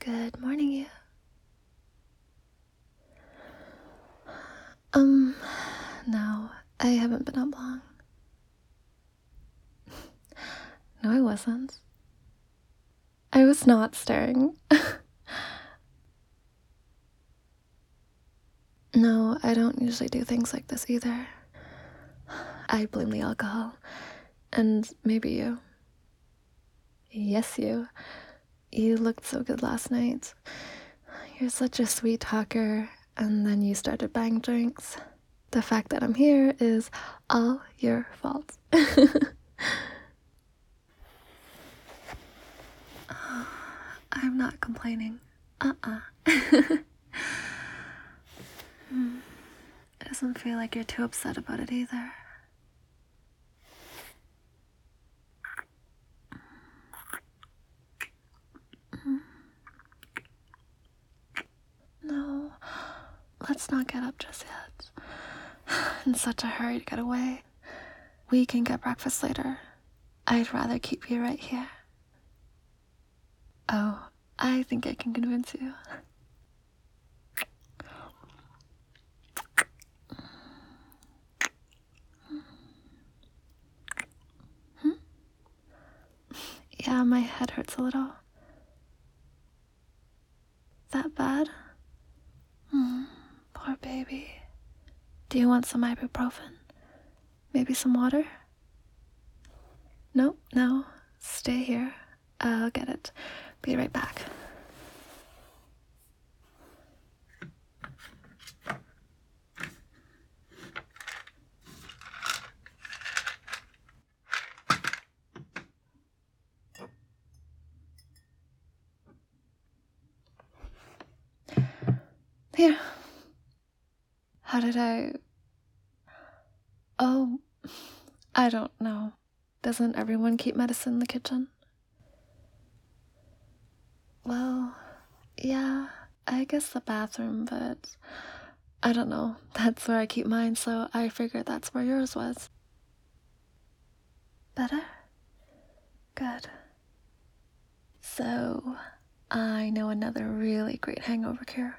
Good morning, you. Um, no, I haven't been up long. No, I wasn't. I was not staring. No, I don't usually do things like this either. I blame the alcohol. And maybe you. Yes, you. You looked so good last night. You're such a sweet talker, and then you started buying drinks. The fact that I'm here is all your fault. I'm not complaining. It doesn't feel like you're too upset about it either. No, let's not get up just yet. In such a hurry to get away. We can get breakfast later. I'd rather keep you right here. Oh, I think I can convince you. Yeah, my head hurts a little. That bad? Poor baby. Do you want some ibuprofen? Maybe some water? No. Stay here. I'll get it. Be right back. Here. How did I... Oh, I don't know. Doesn't everyone keep medicine in the kitchen? Well, yeah, I guess the bathroom, but I don't know. That's where I keep mine, so I figured that's where yours was. Better? Good. So, I know another really great hangover cure.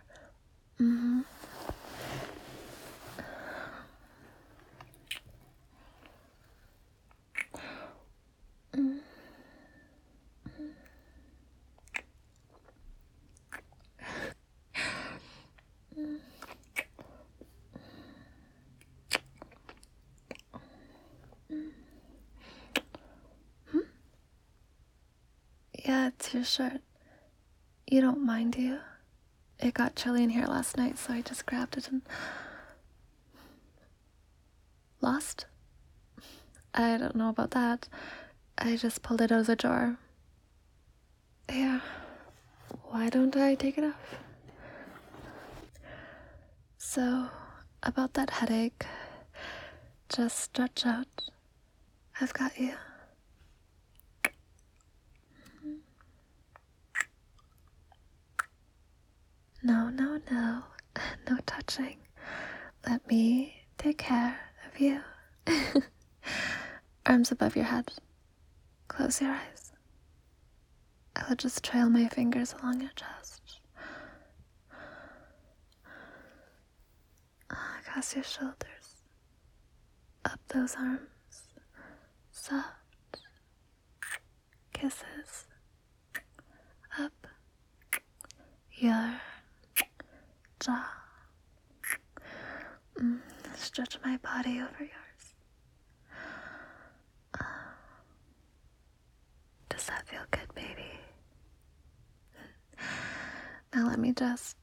Yeah, it's your shirt. You don't mind, do you? It got chilly in here last night, so I just grabbed it and... Lost? I don't know about that. I just pulled it out of the drawer. Here. Why don't I take it off? So, about that headache, just stretch out. I've got you. No. No touching. Let me take care of you. Arms above your head. Close your eyes. I'll just trail my fingers along your chest. Across your shoulders. Up those arms. Soft kisses. Up your jaw. Stretch my body over yours. Does that feel good, baby? Now let me just...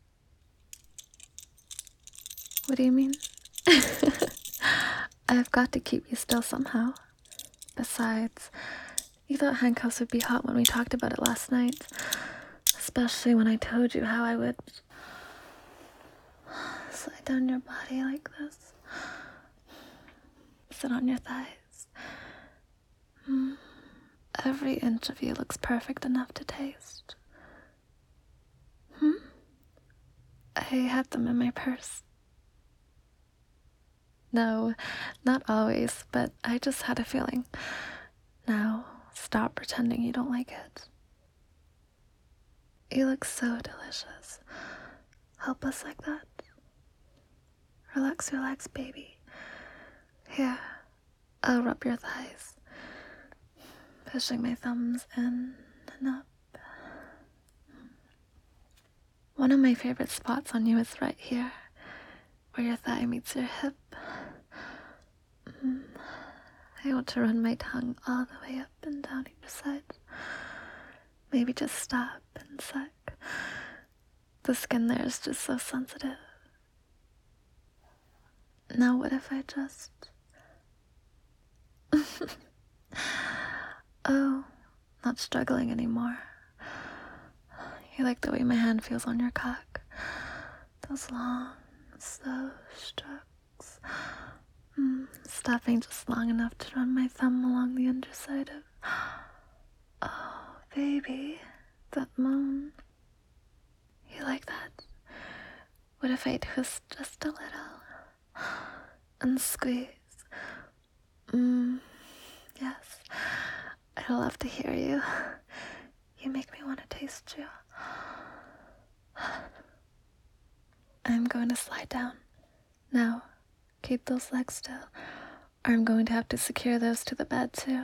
What do you mean? I've got to keep you still somehow. Besides, you thought handcuffs would be hot when we talked about it last night. Especially when I told you how I would slide down your body like this. Sit on your thighs. Every inch of you looks perfect enough to taste. I had them in my purse. No, not always, but I just had a feeling. Now, stop pretending you don't like it. You look so delicious. Help us like that. Relax, relax, baby. Here, I'll rub your thighs. Pushing my thumbs in and up. One of my favorite spots on you is right here, where your thigh meets your hip. I want to run my tongue all the way up and down each side. Maybe just stop and suck. The skin there is just so sensitive. Now what if I just... Oh, not struggling anymore. You like the way my hand feels on your cock. Those long, slow strokes. Stopping just long enough to run my thumb along the underside of... Oh, baby, that moan. You like that? What if I twist just a little and squeeze? Yes, I'd love to hear you. You make me want to taste you. I'm going to slide down. Now, keep those legs still, or I'm going to have to secure those to the bed too.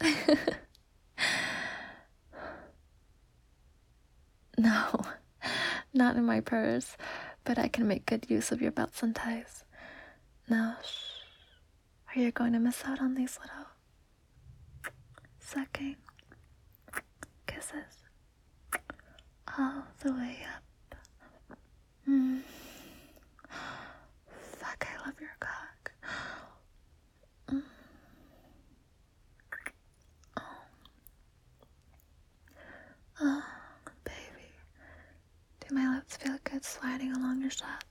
No, not in my purse, but I can make good use of your belts and ties. Now, shh, or you're going to miss out on these little sucking kisses all the way up. Fuck, I love your cock. Oh, baby. Do my lips feel good sliding along your shaft?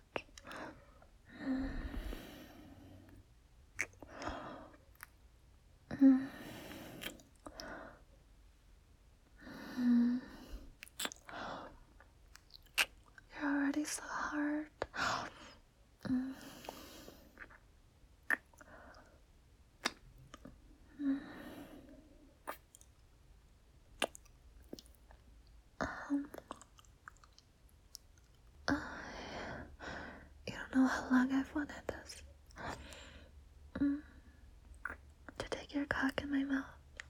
You're already so hard. You don't know how long I've wanted this. To take your cock in my mouth.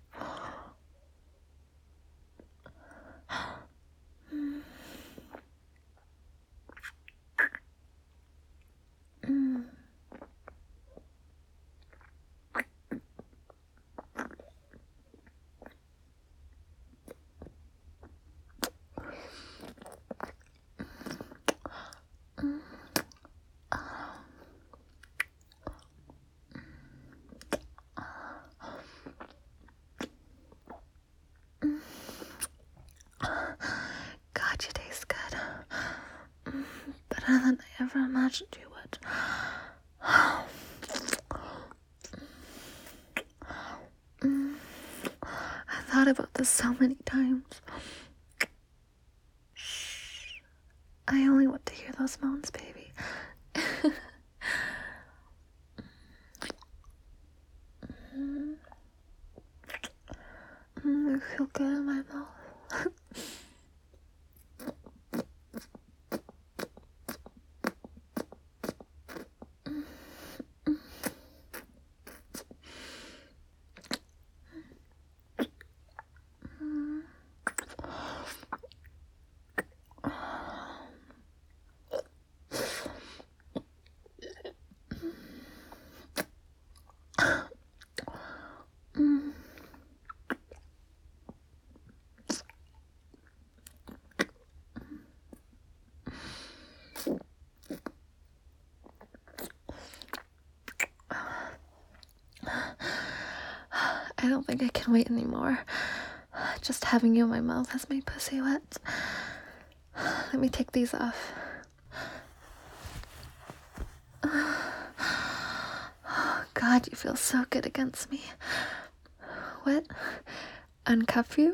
God, you taste good. Better than I ever imagined you would. I thought about this so many times. Shh. I only want to hear those moans, baby. I feel good in my mouth. I don't think I can wait anymore. Just having you in my mouth has made pussy wet. Let me take these off. God, you feel so good against me. What? Uncuff you?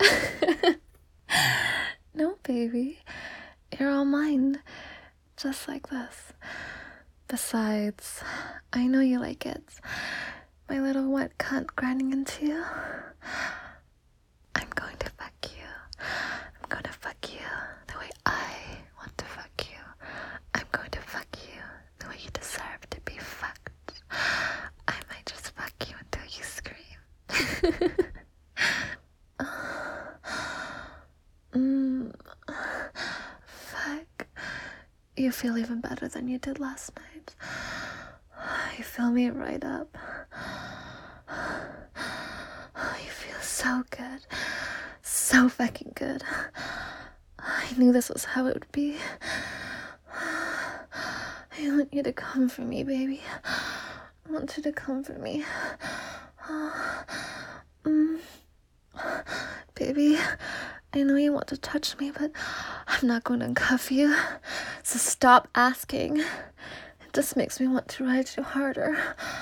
No, baby. You're all mine. Just like this. Besides, I know you like it. My little wet cunt grinding into you. I'm going to fuck you. I'm gonna fuck you You feel even better than you did last night. You fill me right up. You feel so good. So fucking good. I knew this was how it would be. I want you to come for me, baby. I want you to come for me. Baby, I know you want to touch me, but I'm not going to cuff you. So stop asking. It just makes me want to ride you harder.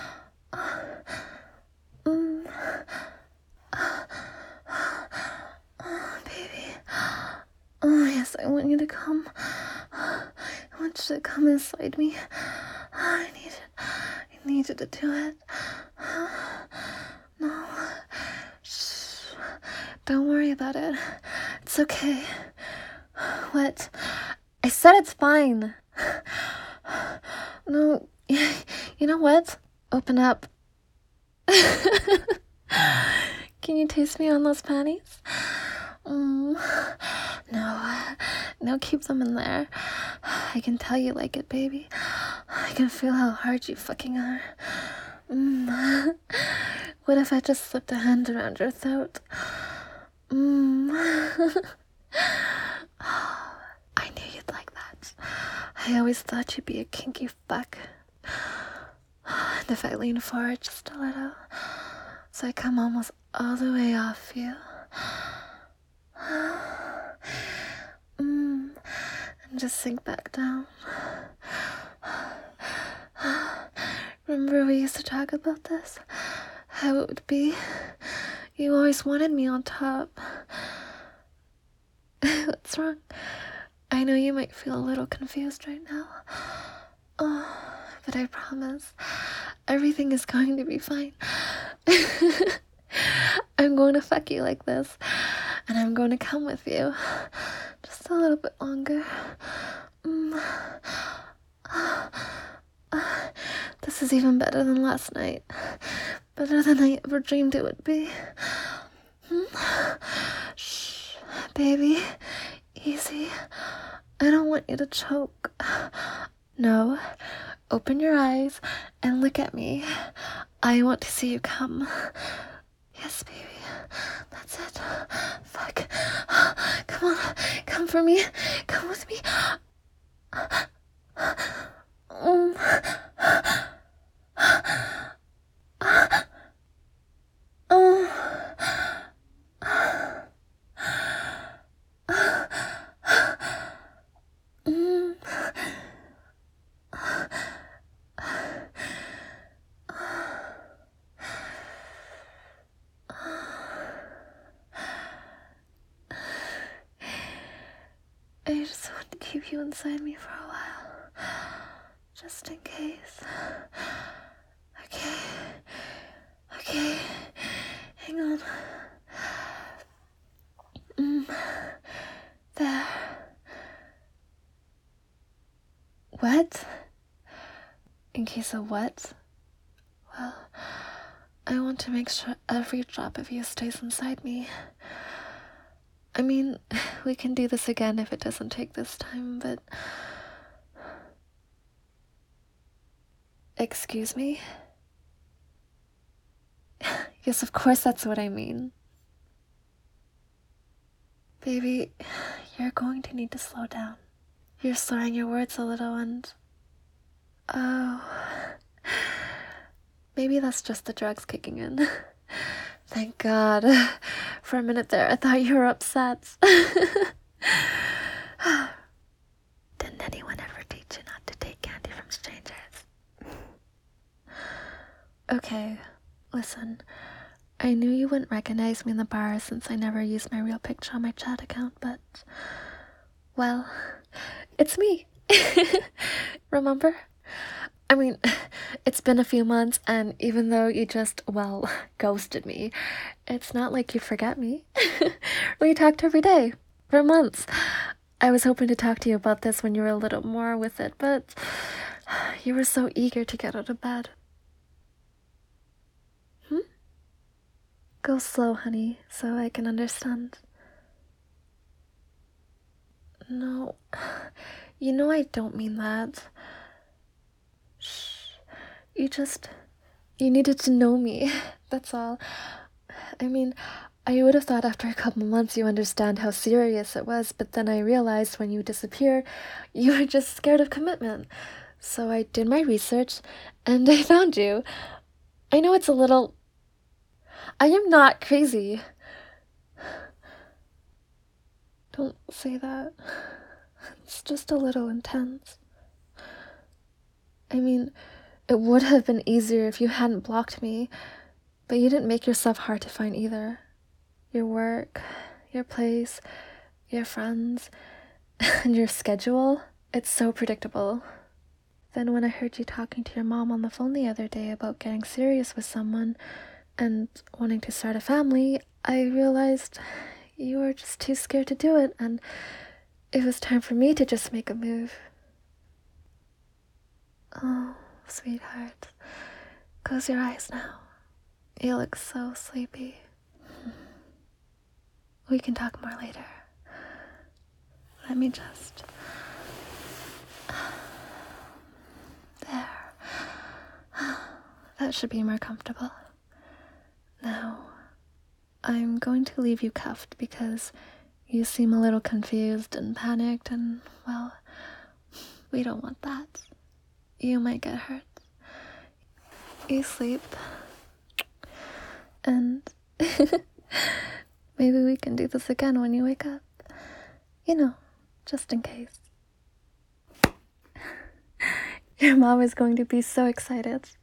Baby. Oh, yes, I want you to come. I want you to come inside me. I need it. I need you to do it. No. Shh. Don't worry about it. It's okay. What? I said it's fine. No. You know what? Open up. Can you taste me on those panties? No, keep them in there. I can tell you like it, baby. I can feel how hard you fucking are. What if I just slipped a hand around your throat? I knew you'd like that. I always thought you'd be a kinky fuck. And if I lean forward just a little, so I come almost all the way off you. And just sink back down. Remember we used to talk about this? How it would be? You always wanted me on top. What's wrong? I know you might feel a little confused right now. But I promise, everything is going to be fine. I'm going to fuck you like this, and I'm going to come with you. Just a little bit longer. This is even better than last night. Better than I ever dreamed it would be. Shh, baby. Easy. I don't want you to choke. No. Open your eyes and look at me. I want to see you come. Yes, baby. That's it. Fuck. Come on. Come for me. Come with me. I just want to keep you inside me for a while. Just in case. Okay. Hang on. There. What? In case of what? Well, I want to make sure every drop of you stays inside me. I mean, we can do this again if it doesn't take this time, but... Excuse me? Yes, of course that's what I mean. Baby, you're going to need to slow down. You're slurring your words a little and... Oh... Maybe that's just the drugs kicking in. Thank God. For a minute there, I thought you were upset. Didn't anyone ever teach you not to take candy from strangers? Okay, listen. I knew you wouldn't recognize me in the bar since I never used my real picture on my chat account, but... Well, it's me. Remember? I mean, it's been a few months, and even though you just, well, ghosted me, it's not like you forget me. We talked every day, for months. I was hoping to talk to you about this when you were a little more with it, but you were so eager to get out of bed. Go slow, honey, so I can understand. No, You know I don't mean that. Shh. You needed to know me. That's all. I mean, I would have thought after a couple months you understand how serious it was, but then I realized when you disappear, you were just scared of commitment. So I did my research, and I found you. I know it's a little... I am not crazy. Don't say that. It's just a little intense. I mean, it would have been easier if you hadn't blocked me, but you didn't make yourself hard to find either. Your work, your place, your friends, and your schedule, it's so predictable. Then when I heard you talking to your mom on the phone the other day about getting serious with someone and wanting to start a family, I realized you were just too scared to do it, and it was time for me to just make a move. Oh, sweetheart, close your eyes now. You look so sleepy. We can talk more later. Let me just... There. That should be more comfortable. Now, I'm going to leave you cuffed because you seem a little confused and panicked, and, well, we don't want that. You might get hurt. You sleep. And maybe we can do this again when you wake up. You know, just in case. Your mom is going to be so excited.